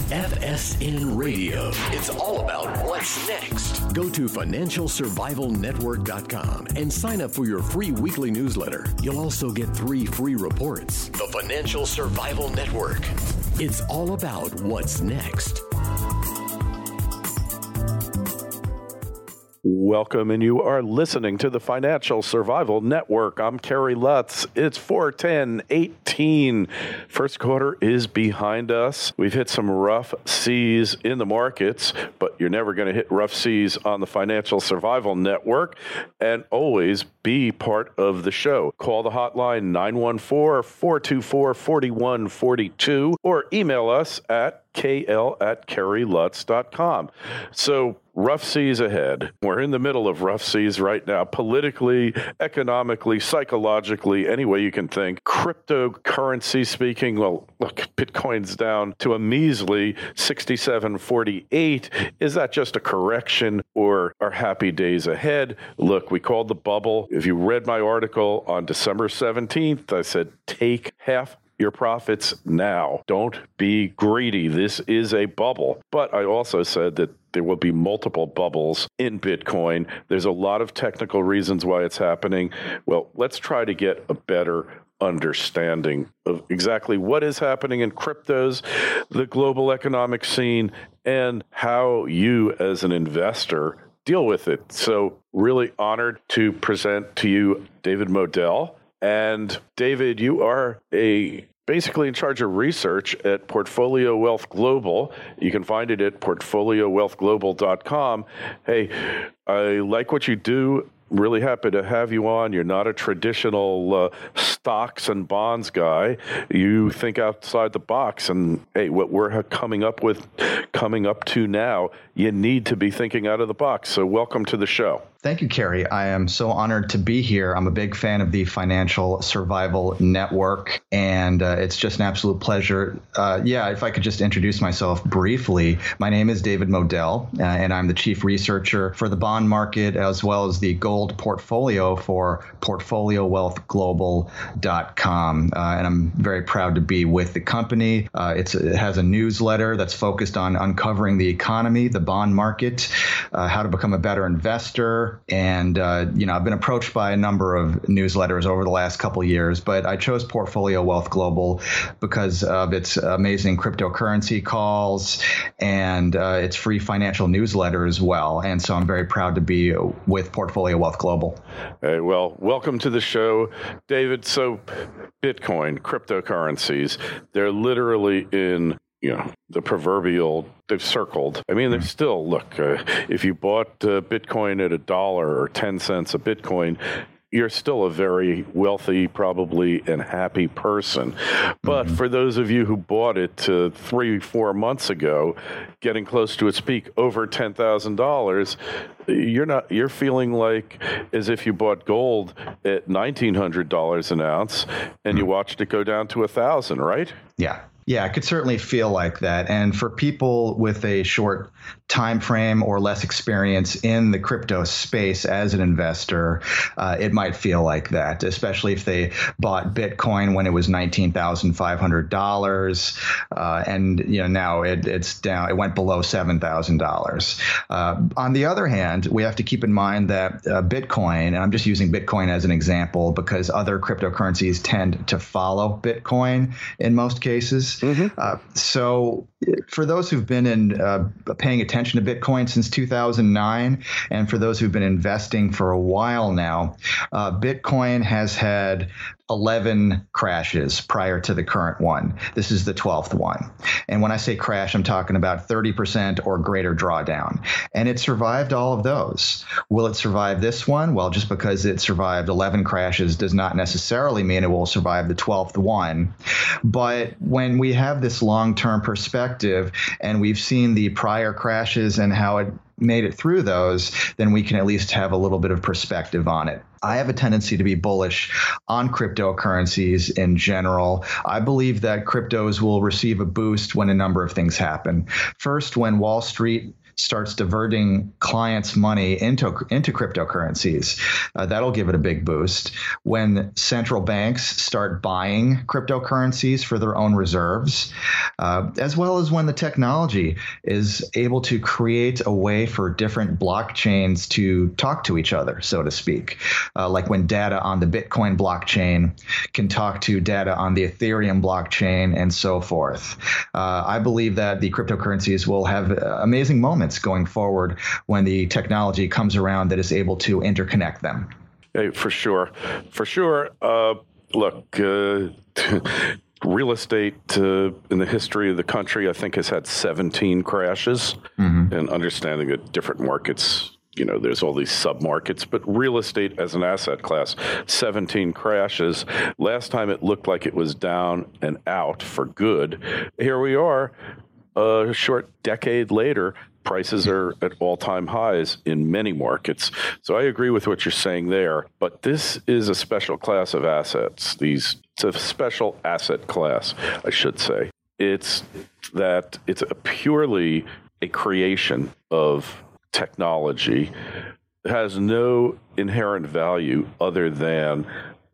FSN Radio. It's all about what's next. Go to financialsurvivalnetwork.com and sign up for your free weekly newsletter. You'll also get 3 free reports. The Financial Survival Network. It's all about what's next. Welcome, and you are listening to the Financial Survival Network. I'm Kerry Lutz. It's 4/10/18. First quarter is behind us. We've hit some rough seas in the markets, but you're never going to hit rough seas on the Financial Survival Network. And always be part of the show. Call the hotline 914-424-4142 or email us at kl@kerrylutz.com. So rough seas ahead. We're in the middle of rough seas right now, politically, economically, psychologically, any way you can think. Cryptocurrency speaking, well, look, Bitcoin's down to a measly 67.48. Is that just a correction or are happy days ahead? Look, we called the bubble. If you read my article on December 17th, I said, take half your profits now. Don't be greedy. This is a bubble. But I also said that there will be multiple bubbles in Bitcoin. There's a lot of technical reasons why it's happening. Well, let's try to get a better understanding of exactly what is happening in cryptos, the global economic scene, and how you as an investor deal with it. So really honored to present to you David Modell. And David, you are basically in charge of research at Portfolio Wealth Global. You can find it at portfoliowealthglobal.com. Hey, I like what you do. Really happy to have you on. You're not a traditional stocks and bonds guy. You think outside the box. And hey, what we're coming up to now, you need to be thinking out of the box. So welcome to the show. Thank you, Kerry. I am so honored to be here. I'm a big fan of the Financial Survival Network, and it's just an absolute pleasure. If I could just introduce myself briefly. My name is David Modell, and I'm the chief researcher for the bond market as well as the gold portfolio for portfoliowealthglobal.com. And I'm very proud to be with the company. It has a newsletter that's focused on uncovering the economy, the bond market, how to become a better investor. And, I've been approached by a number of newsletters over the last couple of years, but I chose Portfolio Wealth Global because of its amazing cryptocurrency calls and its free financial newsletter as well. And so I'm very proud to be with Portfolio Wealth Global. Hey, well, welcome to the show, David. So Bitcoin, cryptocurrencies, they're literally in the proverbial, they've circled. I mean, they're still, look, if you bought Bitcoin at $1 or 10 cents a Bitcoin, you're still a very wealthy, probably, and happy person. But for those of you who bought it 3-4 months ago, getting close to its peak, over $10,000, you're feeling like as if you bought gold at $1,900 an ounce and you watched it go down to $1,000, right? Yeah, I could certainly feel like that. And for people with a short time frame or less experience in the crypto space as an investor, it might feel like that, especially if they bought Bitcoin when it was $19,500. And now it's down. It went below $7,000. On the other hand, we have to keep in mind that Bitcoin, and I'm just using Bitcoin as an example because other cryptocurrencies tend to follow Bitcoin in most cases. So for those who've been paying attention to Bitcoin since 2009, and for those who've been investing for a while now, Bitcoin has had 11 crashes prior to the current one. This is the 12th one. And when I say crash, I'm talking about 30% or greater drawdown. And it survived all of those. Will it survive this one? Well, just because it survived 11 crashes does not necessarily mean it will survive the 12th one. But when we have this long-term perspective and we've seen the prior crashes and how it made it through those, then we can at least have a little bit of perspective on it. I have a tendency to be bullish on cryptocurrencies in general. I believe that cryptos will receive a boost when a number of things happen. First, when Wall Street starts diverting clients' money into cryptocurrencies, that'll give it a big boost. When central banks start buying cryptocurrencies for their own reserves, as well as when the technology is able to create a way for different blockchains to talk to each other, so to speak, like when data on the Bitcoin blockchain can talk to data on the Ethereum blockchain and so forth. I believe that the cryptocurrencies will have amazing moments going forward when the technology comes around that is able to interconnect them. Hey, for sure. Look, real estate in the history of the country, I think, has had 17 crashes. And understanding that different markets, there's all these sub-markets, but real estate as an asset class, 17 crashes. Last time it looked like it was down and out for good. Here we are, a short decade later, prices are at all-time highs in many markets. So I agree with what you're saying there, but this is a special class of assets. It's a special asset class, I should say. It's purely a creation of technology. It has no inherent value other than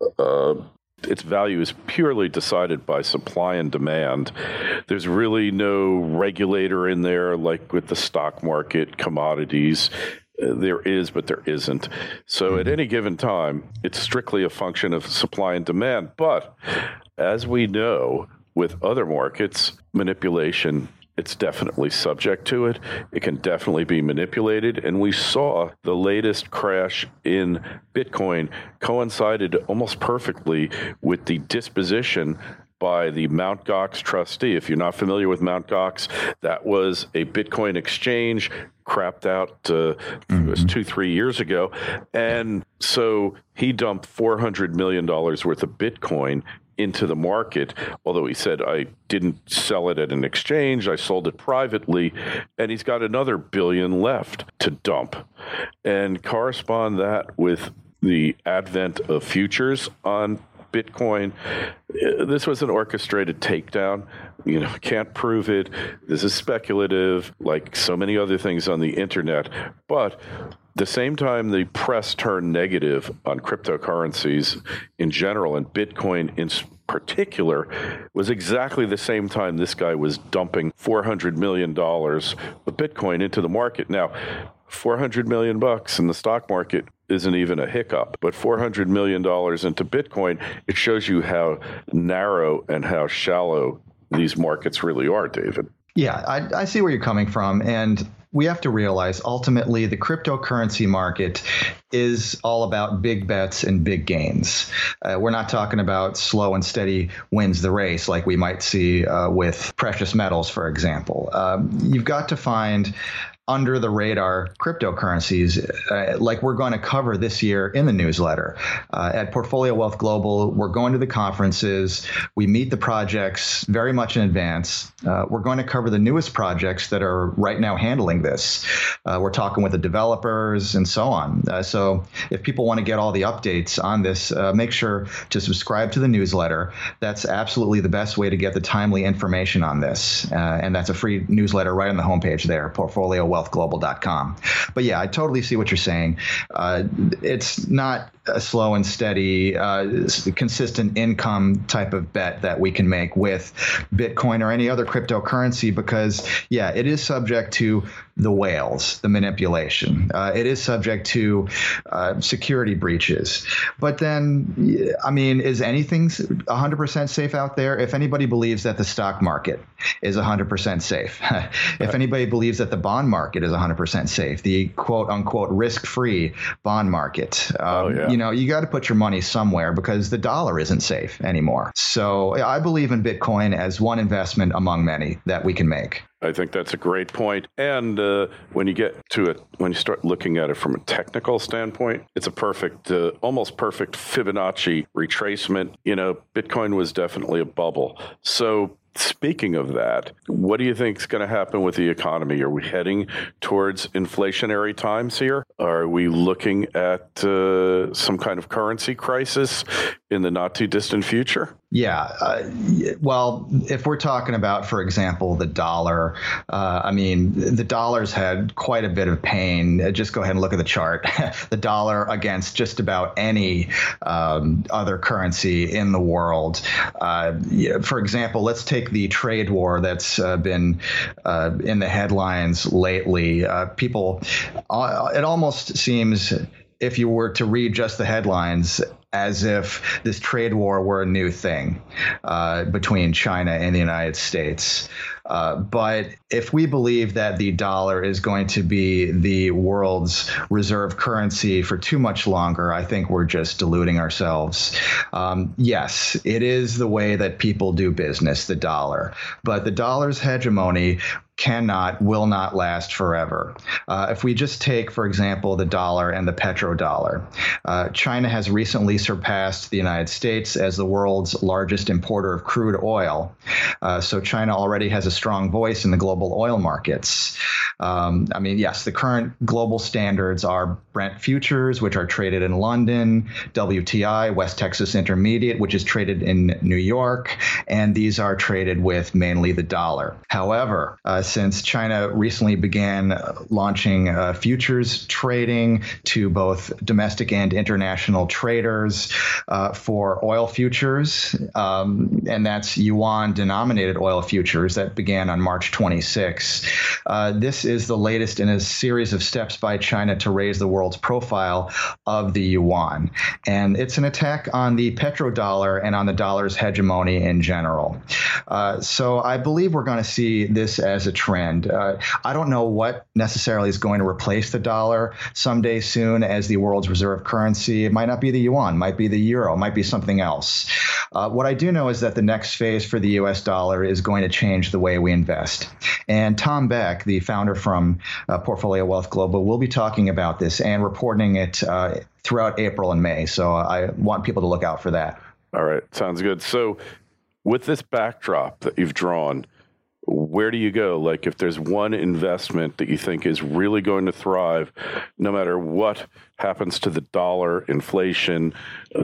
its value is purely decided by supply and demand. There's really no regulator in there like with the stock market, commodities. There is, but there isn't. So at any given time, it's strictly a function of supply and demand. But as we know, with other markets, manipulation, it's definitely subject to it. It can definitely be manipulated. And we saw the latest crash in Bitcoin coincided almost perfectly with the disposition by the Mt. Gox trustee. If you're not familiar with Mt. Gox, that was a Bitcoin exchange crapped out, it was 2-3 years ago. And so he dumped $400 million worth of Bitcoin into the market, although he said, I didn't sell it at an exchange, I sold it privately, and he's got another $1 billion left to dump. And correspond that with the advent of futures on Bitcoin. This was an orchestrated takedown. Can't prove it. This is speculative, like so many other things on the internet. But the same time the press turned negative on cryptocurrencies in general and Bitcoin in particular was exactly the same time this guy was dumping $400 million of Bitcoin into the market. Now, $400 million in the stock market isn't even a hiccup, but $400 million into Bitcoin, it shows you how narrow and how shallow these markets really are, David. Yeah, I see where you're coming from. And we have to realize ultimately the cryptocurrency market is all about big bets and big gains. We're not talking about slow and steady wins the race like we might see with precious metals, for example. You've got to find under the radar cryptocurrencies like we're going to cover this year in the newsletter. At Portfolio Wealth Global, we're going to the conferences. We meet the projects very much in advance. We're going to cover the newest projects that are right now handling this. We're talking with the developers and so on. So if people want to get all the updates on this, make sure to subscribe to the newsletter. That's absolutely the best way to get the timely information on this. And that's a free newsletter right on the homepage there, portfoliowealthglobal.com. But yeah, I totally see what you're saying. It's not a slow and steady, consistent income type of bet that we can make with Bitcoin or any other cryptocurrency because, yeah, it is subject to the whales, the manipulation. It is subject to security breaches. But then, I mean, is anything 100% safe out there? If anybody believes that the stock market is 100% safe, if anybody believes that the bond market is 100% safe, the quote unquote risk-free bond market, you got to put your money somewhere because the dollar isn't safe anymore. So I believe in Bitcoin as one investment among many that we can make. I think that's a great point. And when you get to it, when you start looking at it from a technical standpoint, it's a perfect, almost perfect Fibonacci retracement. Bitcoin was definitely a bubble. So speaking of that, what do you think is going to happen with the economy? Are we heading towards inflationary times here? Are we looking at some kind of currency crisis in the not too distant future? Yeah. Well, if we're talking about, for example, the dollar, the dollar's had quite a bit of pain. Just go ahead and look at the chart. The dollar against just about any other currency in the world. For example, let's take the trade war that's been in the headlines lately. It almost seems, if you were to read just the headlines, as if this trade war were a new thing between China and the United States. But if we believe that the dollar is going to be the world's reserve currency for too much longer, I think we're just deluding ourselves. Yes, it is the way that people do business, the dollar. But the dollar's hegemony will not last forever. If we just take, for example, the dollar and the petrodollar, China has recently surpassed the United States as the world's largest importer of crude oil. So China already has a strong voice in the global oil markets. Yes, the current global standards are Brent futures, which are traded in London, WTI, West Texas Intermediate, which is traded in New York, and these are traded with mainly the dollar. However, since China recently began launching futures trading to both domestic and international traders for oil futures, and that's yuan-denominated oil futures that began on March 26. This is the latest in a series of steps by China to raise the world's profile of the yuan. And it's an attack on the petrodollar and on the dollar's hegemony in general. So I believe we're going to see this as a trend. I don't know what necessarily is going to replace the dollar someday soon as the world's reserve currency. It might not be the yuan, might be the euro, might be something else. What I do know is that the next phase for the U.S. dollar is going to change the way we invest. And Tom Beck, the founder from Portfolio Wealth Global, will be talking about this and reporting it throughout April and May. So I want people to look out for that. All right. Sounds good. So with this backdrop that you've drawn, where do you go? Like, if there's one investment that you think is really going to thrive, no matter what happens to the dollar, inflation,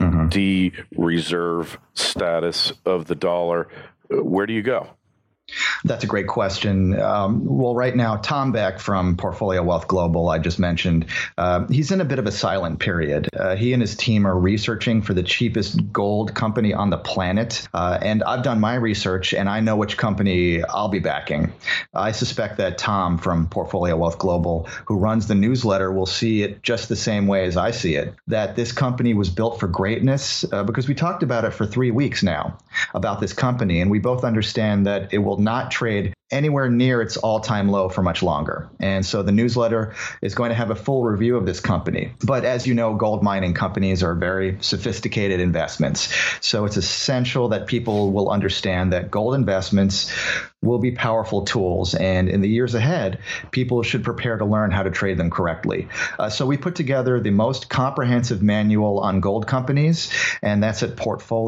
de-reserve status of the dollar, where do you go? That's a great question. Well, right now, Tom Beck from Portfolio Wealth Global, I just mentioned, he's in a bit of a silent period. He and his team are researching for the cheapest gold company on the planet. And I've done my research, and I know which company I'll be backing. I suspect that Tom from Portfolio Wealth Global, who runs the newsletter, will see it just the same way as I see it, that this company was built for greatness, because we talked about it for 3 weeks now, about this company, and we both understand that it will not trade anywhere near its all-time low for much longer. And so the newsletter is going to have a full review of this company. But as you know, gold mining companies are very sophisticated investments. So it's essential that people will understand that gold investments will be powerful tools. And in the years ahead, people should prepare to learn how to trade them correctly. So we put together the most comprehensive manual on gold companies, and that's at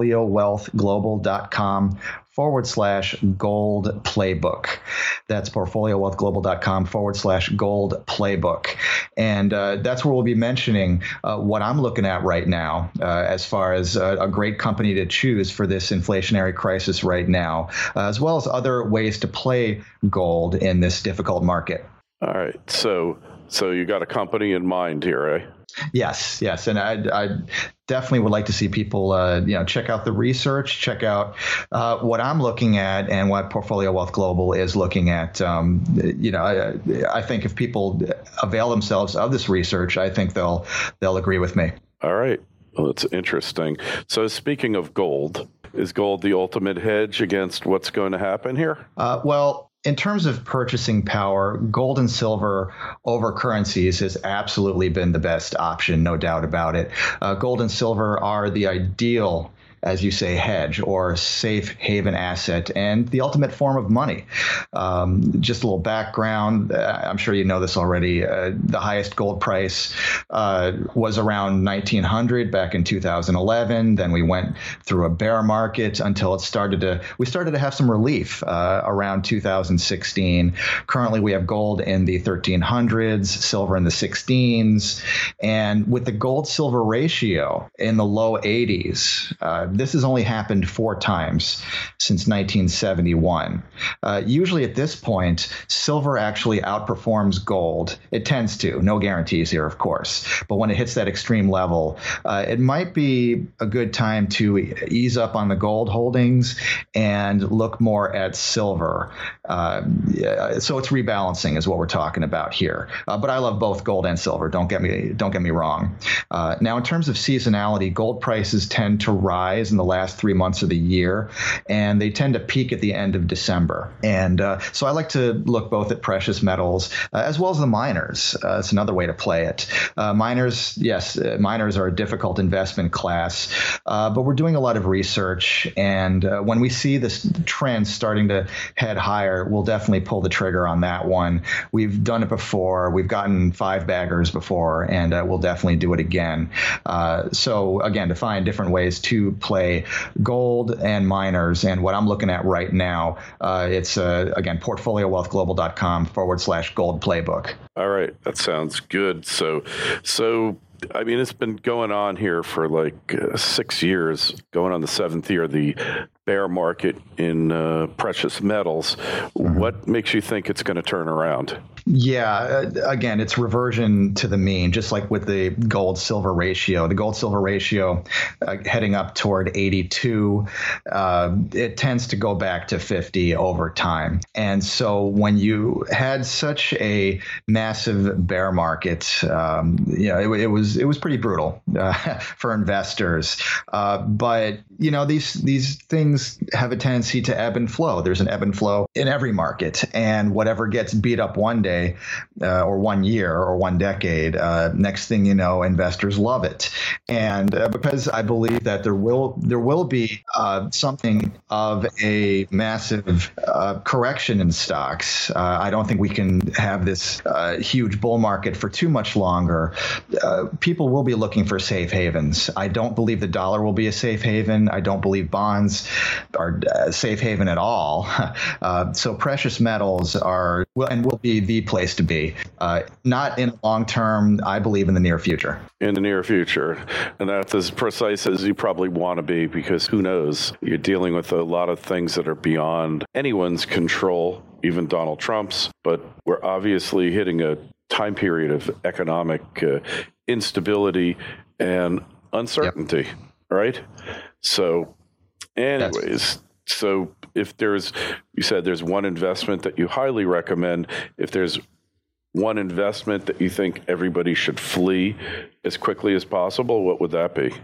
portfoliowealthglobal.com/gold playbook. That's portfoliowealthglobal.com/gold playbook. And that's where we'll be mentioning what I'm looking at right now as far as a great company to choose for this inflationary crisis right now, as well as other ways to play gold in this difficult market. All right. So you got a company in mind here, eh? Yes. And I definitely would like to see people, check out the research, check out what I'm looking at and what Portfolio Wealth Global is looking at. I think if people avail themselves of this research, I think they'll agree with me. All right. Well, that's interesting. So speaking of gold, is gold the ultimate hedge against what's going to happen here? In terms of purchasing power, gold and silver over currencies has absolutely been the best option, no doubt about it. Gold and silver are the ideal as you say, hedge or safe haven asset and the ultimate form of money. Just a little background. I'm sure you know this already. The highest gold price was around 1900 back in 2011. Then we went through a bear market until we started to have some relief around 2016. Currently, we have gold in the 1300s, silver in the 16s, and with the gold-silver ratio in the low 80s. This has only happened 4 times since 1971. Usually at this point, silver actually outperforms gold. It tends to. No guarantees here, of course. But when it hits that extreme level, it might be a good time to ease up on the gold holdings and look more at silver. So it's rebalancing is what we're talking about here. But I love both gold and silver. Don't get me wrong. Now, in terms of seasonality, gold prices tend to rise in the last 3 months of the year, and they tend to peak at the end of December. And so I like to look both at precious metals as well as the miners. It's another way to play it. Miners, yes, miners are a difficult investment class, but we're doing a lot of research. And when we see this trend starting to head higher, we'll definitely pull the trigger on that one. We've done it before. We've gotten 5-baggers before, and we'll definitely do it again. So again, to find different ways to play gold and miners. And what I'm looking at right now, it's again, portfoliowealthglobal.com/gold playbook. All right. That sounds good. So I mean, it's been going on here for like 6 years, going on the 7th year, the bear market in precious metals. Mm-hmm. What makes you think it's going to turn around? Yeah, again, it's reversion to the mean, just like with the gold-silver ratio. The gold-silver ratio heading up toward 82, it tends to go back to 50 over time. And so when you had such a massive bear market, it was pretty brutal for investors. But these things have a tendency to ebb and flow. There's an ebb and flow in every market, and whatever gets beat up one day or 1 year or 1 decade, next thing you know, investors love it. And because I believe that there will be something of a massive correction in stocks. I don't think we can have this huge bull market for too much longer. People will be looking for safe havens. I don't believe the dollar will be a safe haven. I don't believe bonds are a safe haven at all. So precious metals will be the place to be. Not in long term, I believe in the near future. In the near future. And that's as precise as you probably want to be, because who knows? You're dealing with a lot of things that are beyond anyone's control, even Donald Trump's. But we're obviously hitting a time period of economic instability and uncertainty, right? So anyways, so if you said there's one investment that you highly recommend, if there's one investment that you think everybody should flee as quickly as possible, what would that be?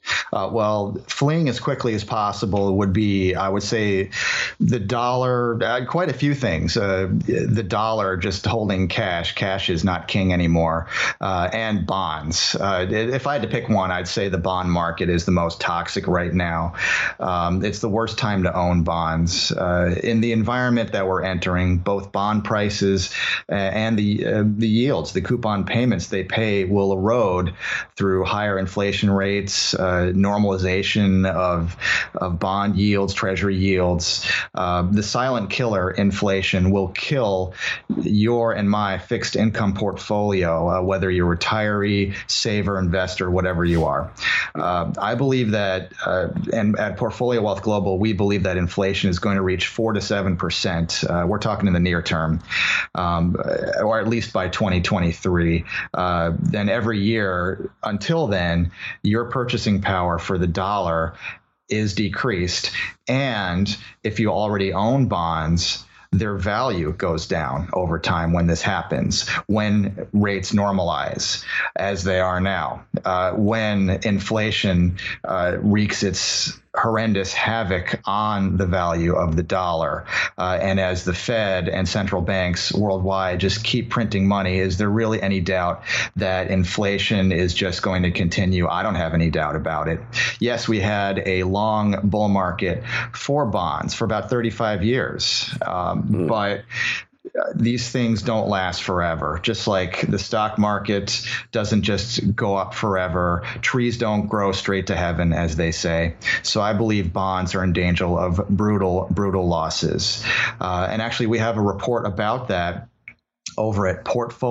Well, fleeing as quickly as possible would be, I would say, the dollar, quite a few things. The dollar, just holding cash. Cash is not king anymore. And bonds. If I had to pick one, I'd say the bond market is the most toxic right now. It's the worst time to own bonds. In the environment that we're entering, both bond prices and the yields, the coupon payments they pay will erode through higher inflation rates, normalization of bond yields, treasury yields. The silent killer, inflation, will kill your and my fixed income portfolio, whether you're a retiree, saver, investor, whatever you are. I believe that, and at Portfolio Wealth Global, we believe that inflation is going to reach 4 to 7%. We're talking in the near term, or at least by 2023. Then every year until then, your purchasing power for the dollar is decreased. And if you already own bonds, their value goes down over time when this happens, when rates normalize as they are now. when inflation wreaks its horrendous havoc on the value of the dollar. And as the Fed and central banks worldwide just keep printing money, is there really any doubt that inflation is just going to continue? I don't have any doubt about it. Yes, we had a long bull market for bonds for about 35 years, but these things don't last forever. Just like the stock market doesn't just go up forever. Trees don't grow straight to heaven, as they say. So I believe bonds are in danger of brutal losses. And actually, we have a report about that over at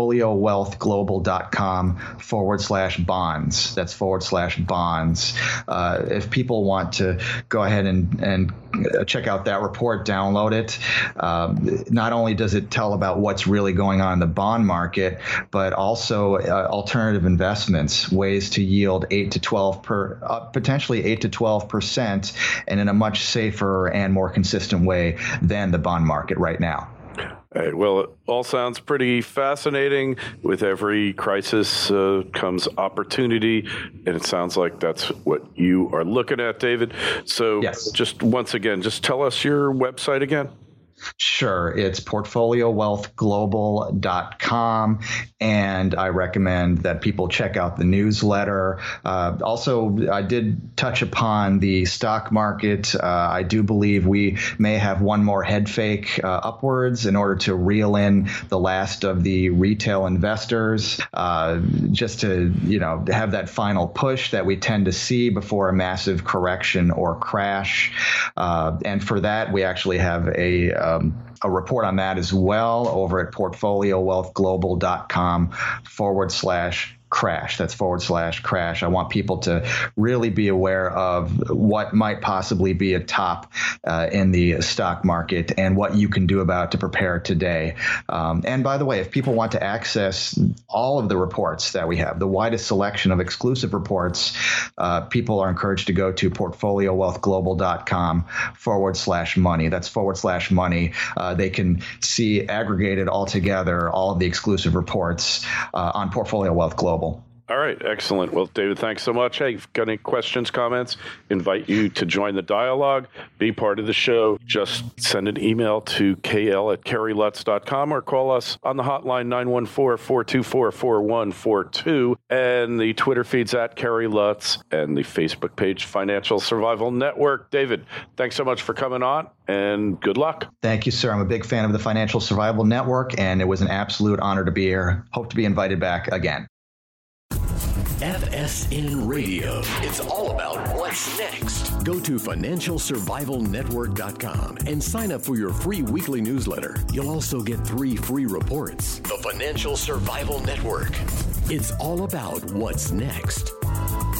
portfoliowealthglobal.com/bonds. That's /bonds. If people want to go ahead and check out that report, download it. Not only does it tell about what's really going on in the bond market, but also alternative investments, ways to yield 8 to 12 potentially 8 to 12%, and in a much safer and more consistent way than the bond market right now. All right, well, it all sounds pretty fascinating. With every crisis comes opportunity, and it sounds like that's what you are looking at, David. So yes. Just once again, just tell us your website again. Sure. It's portfoliowealthglobal.com, and I recommend that people check out the newsletter. Also, I did touch upon the stock market. I do believe we may have one more head fake upwards in order to reel in the last of the retail investors, just to, have that final push that we tend to see before a massive correction or crash. And for that, we actually have a report on that as well over at portfoliowealthglobal.com/crash. That's /crash. I want people to really be aware of what might possibly be a top in the stock market and what you can do about it to prepare today. And by the way, if people want to access all of the reports that we have, the widest selection of exclusive reports, people are encouraged to go to portfoliowealthglobal.com/money. That's /money. They can see aggregated all together all of the exclusive reports on Portfolio Wealth Global. All right. Excellent. Well, David, thanks so much. Hey, if you've got any questions, comments, invite you to join the dialogue, be part of the show. Just send an email to kl@kerrylutz.com or call us on the hotline 914-424-4142, and the Twitter feed's at Kerry Lutz, and the Facebook page, Financial Survival Network. David, thanks so much for coming on, and good luck. Thank you, sir. I'm a big fan of the Financial Survival Network, and it was an absolute honor to be here. Hope to be invited back again. FSN Radio. It's all about what's next. Go to financialsurvivalnetwork.com and sign up for your free weekly newsletter. You'll also get 3 free reports. The Financial Survival Network. It's all about what's next.